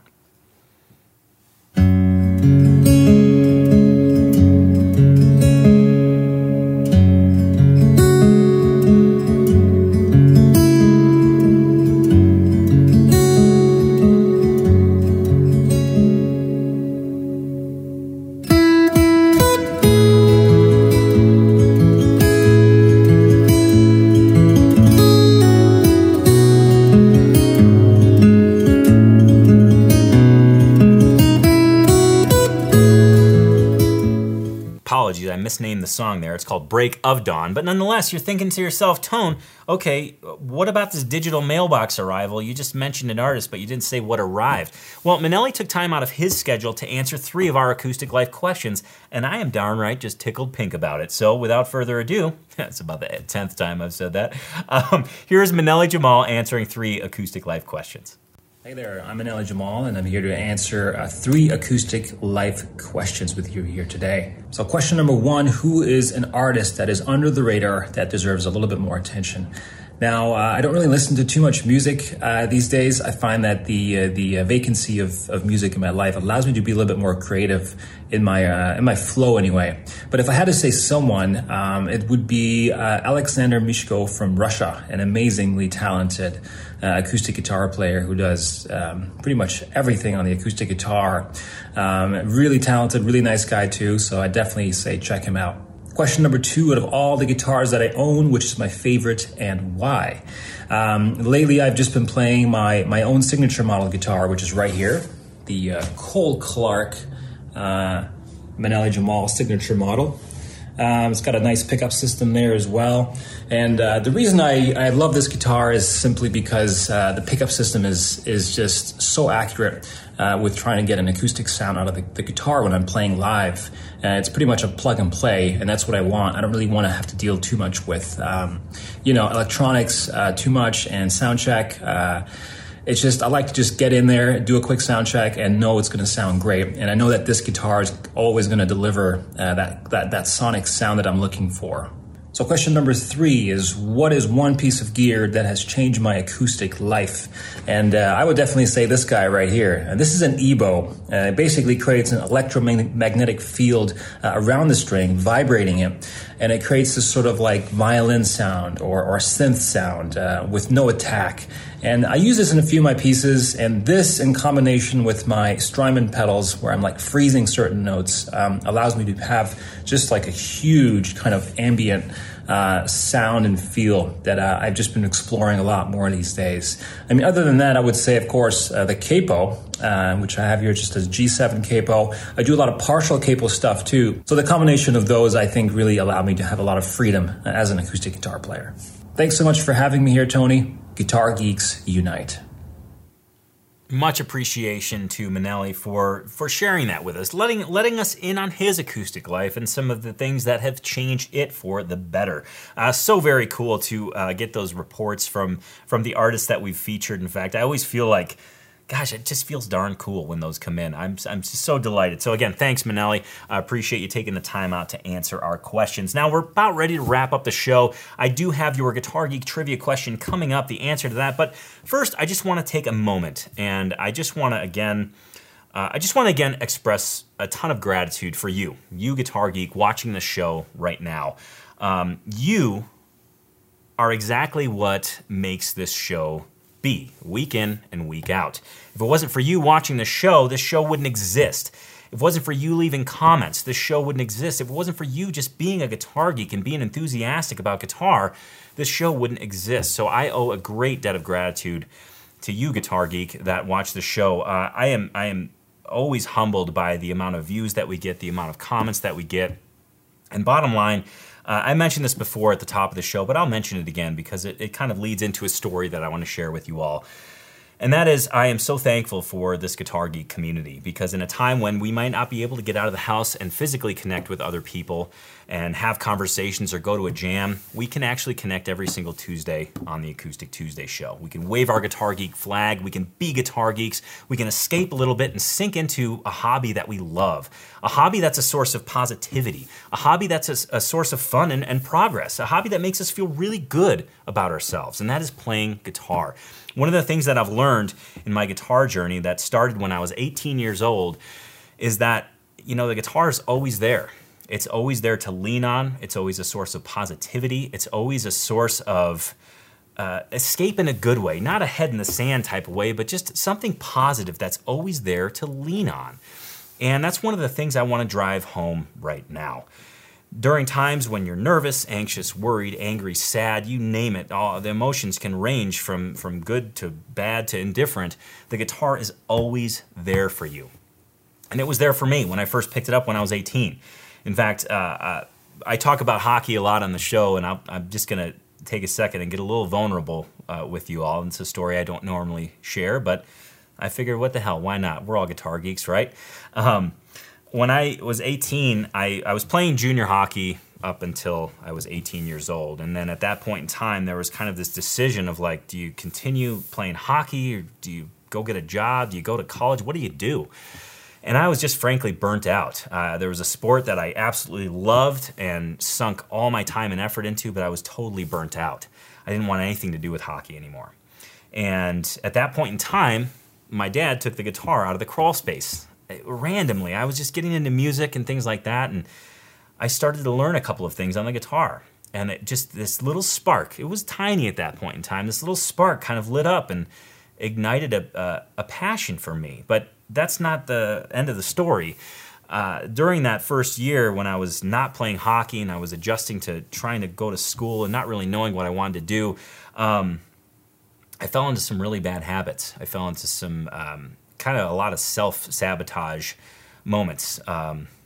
I misnamed the song there. It's called Break of Dawn. But nonetheless, you're thinking to yourself, Tone, okay, what about this digital mailbox arrival? You just mentioned an artist, but you didn't say what arrived. Well, Manelli took time out of his schedule to answer 3 of our Acoustic Life questions, and I am darn right just tickled pink about it. So without further ado, that's about the 10th time I've said that, here's Manelli Jamal answering 3 Acoustic Life questions. Hey there, I'm Manelli Jamal, and I'm here to answer 3 Acoustic Life questions with you here today. So question number 1, who is an artist that is under the radar that deserves a little bit more attention? Now, I don't really listen to too much music these days. I find that the vacancy of music in my life allows me to be a little bit more creative in my flow anyway. But if I had to say someone, it would be Alexander Mishko from Russia, an amazingly talented acoustic guitar player who does pretty much everything on the acoustic guitar. Really talented, really nice guy too, so I definitely say check him out. Question number 2, out of all the guitars that I own, which is my favorite and why? Lately, I've just been playing my own signature model guitar, which is right here, the Cole Clark Manelli Jamal signature model. It's got a nice pickup system there as well. And the reason I love this guitar is simply because the pickup system is just so accurate with trying to get an acoustic sound out of the guitar when I'm playing live. It's pretty much a plug and play, and that's what I want. I don't really want to have to deal too much with, electronics too much and sound check. It's just, I like to just get in there, do a quick sound check, and know it's going to sound great. And I know that this guitar is always going to deliver that sonic sound that I'm looking for. So question number 3 is, what is one piece of gear that has changed my acoustic life? And I would definitely say this guy right here. And this is an EBow. It basically creates an electromagnetic field around the string, vibrating it. And it creates this sort of like violin sound or synth sound with no attack. And I use this in a few of my pieces, and this in combination with my Strymon pedals, where I'm like freezing certain notes, allows me to have just like a huge kind of ambient sound and feel that I've just been exploring a lot more these days. I mean, other than that, I would say, of course, the capo, which I have here just as G7 capo. I do a lot of partial capo stuff too. So the combination of those, I think, really allow me to have a lot of freedom as an acoustic guitar player. Thanks so much for having me here, Tony. Guitar Geeks Unite. Much appreciation to Manelli for sharing that with us, letting us in on his acoustic life and some of the things that have changed it for the better. So very cool to get those reports from the artists that we've featured. In fact, I always feel like, gosh, it just feels darn cool when those come in. I'm just so delighted. So again, thanks, Manelli. I appreciate you taking the time out to answer our questions. Now, we're about ready to wrap up the show. I do have your Guitar Geek trivia question coming up, the answer to that. But first, I just want to take a moment, and I just want to again express a ton of gratitude for you Guitar Geek, watching the show right now. You are exactly what makes this show be, week in and week out. If it wasn't for you watching this show wouldn't exist. If it wasn't for you leaving comments, this show wouldn't exist. If it wasn't for you just being a guitar geek and being enthusiastic about guitar, this show wouldn't exist. So I owe a great debt of gratitude to you, Guitar Geek, that watch the show. I am always humbled by the amount of views that we get, the amount of comments that we get. And bottom line, I mentioned this before at the top of the show, but I'll mention it again because it kind of leads into a story that I want to share with you all. And that is, I am so thankful for this Guitar Geek community, because in a time when we might not be able to get out of the house and physically connect with other people and have conversations or go to a jam, we can actually connect every single Tuesday on the Acoustic Tuesday show. We can wave our Guitar Geek flag, we can be guitar geeks, we can escape a little bit and sink into a hobby that we love, a hobby that's a source of positivity, a hobby that's a source of fun and progress, a hobby that makes us feel really good about ourselves, and that is playing guitar. One of the things that I've learned in my guitar journey that started when I was 18 years old is that, the guitar is always there. It's always there to lean on. It's always a source of positivity. It's always a source of escape in a good way, not a head in the sand type of way, but just something positive that's always there to lean on. And that's one of the things I want to drive home right now. During times when you're nervous, anxious, worried, angry, sad, you name it, all the emotions can range from good to bad to indifferent. The guitar is always there for you. And it was there for me when I first picked it up when I was 18. In fact, I talk about hockey a lot on the show, and I'm just going to take a second and get a little vulnerable with you all. It's a story I don't normally share, but I figured, what the hell, why not? We're all guitar geeks, right? When I was 18, I was playing junior hockey up until I was 18 years old. And then at that point in time, there was kind of this decision of like, do you continue playing hockey, or do you go get a job? Do you go to college? What do you do? And I was just frankly burnt out. There was a sport that I absolutely loved and sunk all my time and effort into, but I was totally burnt out. I didn't want anything to do with hockey anymore. And at that point in time, my dad took the guitar out of the crawl space. Randomly, I was just getting into music and things like that, and I started to learn a couple of things on the guitar. And it just, this little spark, it was tiny at that point in time, this little spark kind of lit up and ignited a passion for me. But that's not the end of the story. During that first year when I was not playing hockey and I was adjusting to trying to go to school and not really knowing what I wanted to do, I fell into some really bad habits. I fell into some kind of a lot of self-sabotage moments.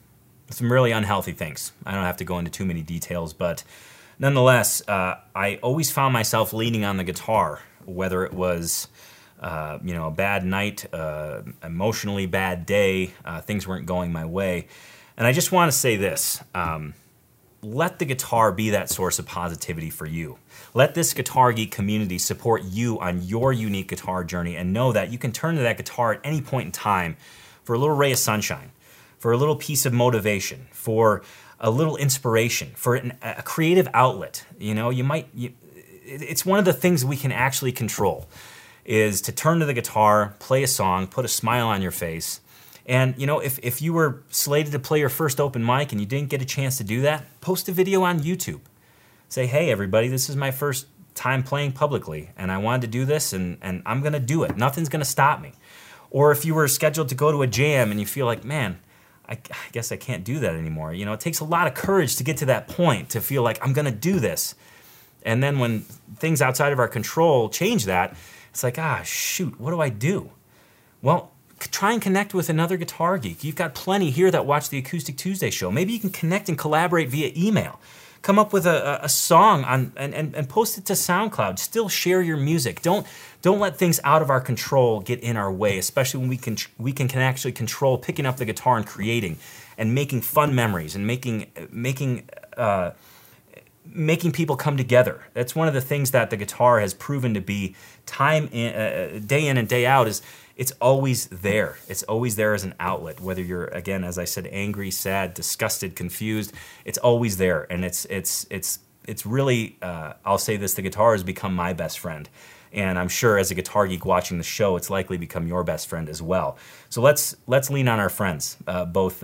some really unhealthy things. I don't have to go into too many details, but nonetheless, I always found myself leaning on the guitar, whether it was a bad night, emotionally bad day, things weren't going my way. And I just want to say this. Let the guitar be that source of positivity for you. Let this Guitar Geek community support you on your unique guitar journey, and know that you can turn to that guitar at any point in time for a little ray of sunshine, for a little piece of motivation, for a little inspiration, for a creative outlet. It's one of the things we can actually control, is to turn to the guitar, play a song, put a smile on your face. And, if you were slated to play your first open mic and you didn't get a chance to do that, post a video on YouTube. Say, hey, everybody, this is my first time playing publicly, and I wanted to do this, and I'm going to do it. Nothing's going to stop me. Or if you were scheduled to go to a jam and you feel like, man, I guess I can't do that anymore. It takes a lot of courage to get to that point, to feel like I'm going to do this. And then when things outside of our control change that, it's like, shoot, what do I do? Well, try and connect with another guitar geek. You've got plenty here that watch the Acoustic Tuesday show. Maybe you can connect and collaborate via email. Come up with a song and post it to SoundCloud. Still share your music. Don't let things out of our control get in our way, especially when we can actually control picking up the guitar and creating and making fun memories and making people come together. That's one of the things that the guitar has proven to be day in and day out, is it's always there. It's always there as an outlet, whether you're, again, as I said, angry, sad, disgusted, confused. It's always there, and it's really, I'll say this, the guitar has become my best friend. And I'm sure as a guitar geek watching the show, it's likely become your best friend as well. So let's lean on our friends, both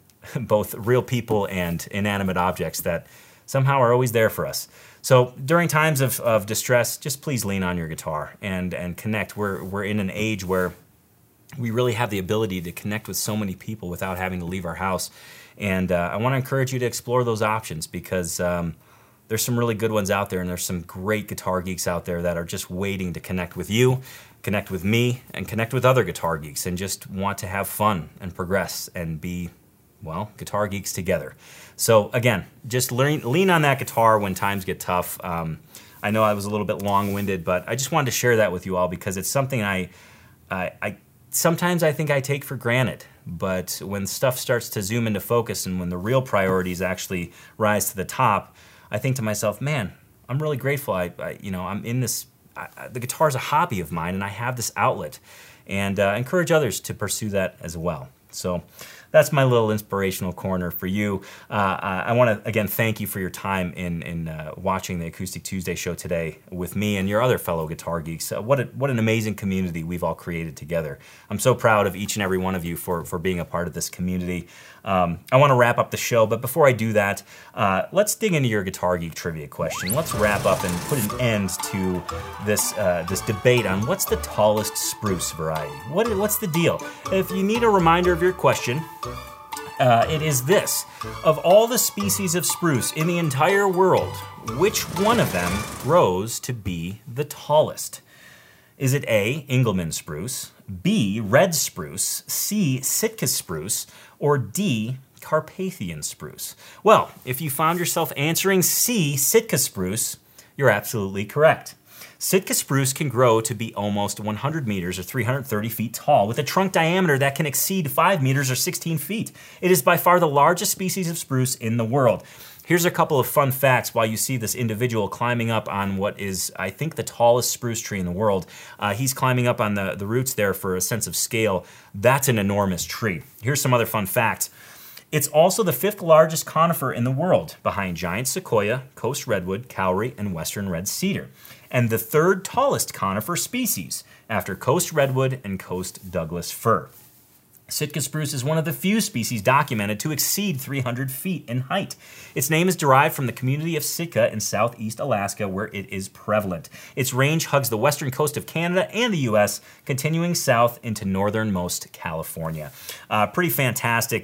real people and inanimate objects that somehow are always there for us. So during times of distress, just please lean on your guitar and connect. We're in an age where we really have the ability to connect with so many people without having to leave our house. And I want to encourage you to explore those options, because there's some really good ones out there, and there's some great guitar geeks out there that are just waiting to connect with you, connect with me, and connect with other guitar geeks, and just want to have fun and progress and be, well, guitar geeks together. So again, just lean on that guitar when times get tough. I know I was a little bit long-winded, but I just wanted to share that with you all, because it's something I sometimes I think I take for granted. But when stuff starts to zoom into focus, and when the real priorities actually rise to the top, I think to myself, man, I'm really grateful. I'm in this. The guitar is a hobby of mine, and I have this outlet, and encourage others to pursue that as well. So that's my little inspirational corner for you. I want to, again, thank you for your time in watching the Acoustic Tuesday show today with me and your other fellow guitar geeks. What an amazing community we've all created together. I'm so proud of each and every one of you for being a part of this community. I want to wrap up the show, but before I do that, let's dig into your Guitar Geek trivia question. Let's wrap up and put an end to this debate on what's the tallest spruce variety. What's the deal? If you need a reminder of your question, it is this. Of all the species of spruce in the entire world, which one of them grows to be the tallest? Is it A, Engelmann spruce, B, red spruce, C, Sitka spruce, or D, Carpathian spruce? Well, if you found yourself answering C, Sitka spruce, you're absolutely correct. Sitka spruce can grow to be almost 100 meters or 330 feet tall, with a trunk diameter that can exceed 5 meters or 16 feet. It is by far the largest species of spruce in the world. Here's a couple of fun facts while you see this individual climbing up on what is, I think, the tallest spruce tree in the world. He's climbing up on the roots there for a sense of scale. That's an enormous tree. Here's some other fun facts. It's also the 5th largest conifer in the world, behind giant sequoia, coast redwood, Kauri, and western red cedar, and the 3rd tallest conifer species, after coast redwood and coast Douglas fir. Sitka spruce is one of the few species documented to exceed 300 feet in height. Its name is derived from the community of Sitka in southeast Alaska, where it is prevalent. Its range hugs the western coast of Canada and the U.S., continuing south into northernmost California. Pretty fantastic.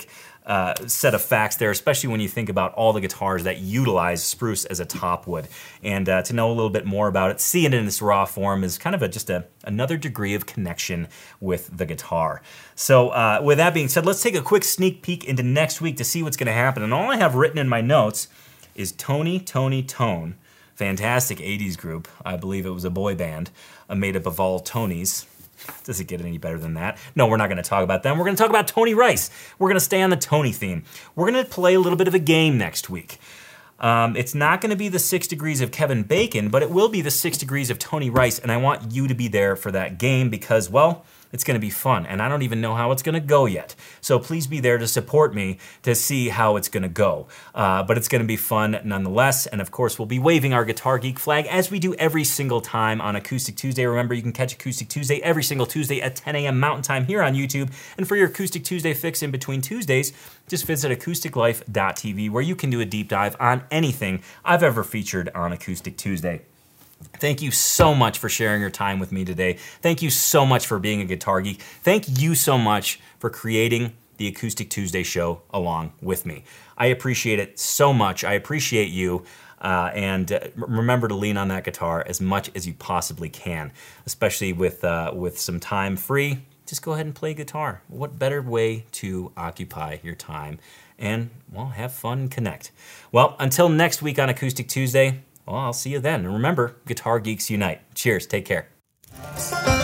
set of facts there, especially when you think about all the guitars that utilize spruce as a top wood. And to know a little bit more about it, see it in its raw form is kind of just another degree of connection with the guitar. So with that being said, let's take a quick sneak peek into next week to see what's going to happen. And all I have written in my notes is Tony Tone. Fantastic 80s group. I believe it was a boy band made up of all Tonys. Does it get any better than that? No, we're not going to talk about them. We're going to talk about Tony Rice. We're going to stay on the Tony theme. We're going to play a little bit of a game next week. It's not going to be the 6 degrees of Kevin Bacon, but it will be the 6 degrees of Tony Rice, and I want you to be there for that game because, well, it's going to be fun, and I don't even know how it's going to go yet. So please be there to support me to see how it's going to go. But it's going to be fun nonetheless, and of course, we'll be waving our Guitar Geek flag as we do every single time on Acoustic Tuesday. Remember, you can catch Acoustic Tuesday every single Tuesday at 10 a.m. Mountain Time here on YouTube. And for your Acoustic Tuesday fix in between Tuesdays, just visit acousticlife.tv where you can do a deep dive on anything I've ever featured on Acoustic Tuesday. Thank you so much for sharing your time with me today. Thank you so much for being a guitar geek. Thank you so much for creating the Acoustic Tuesday show along with me. I appreciate it so much. I appreciate you. And remember to lean on that guitar as much as you possibly can, especially with some time free. Just go ahead and play guitar. What better way to occupy your time and, well, have fun and connect. Well, until next week on Acoustic Tuesday, well, I'll see you then. And remember, Guitar Geeks Unite. Cheers. Take care.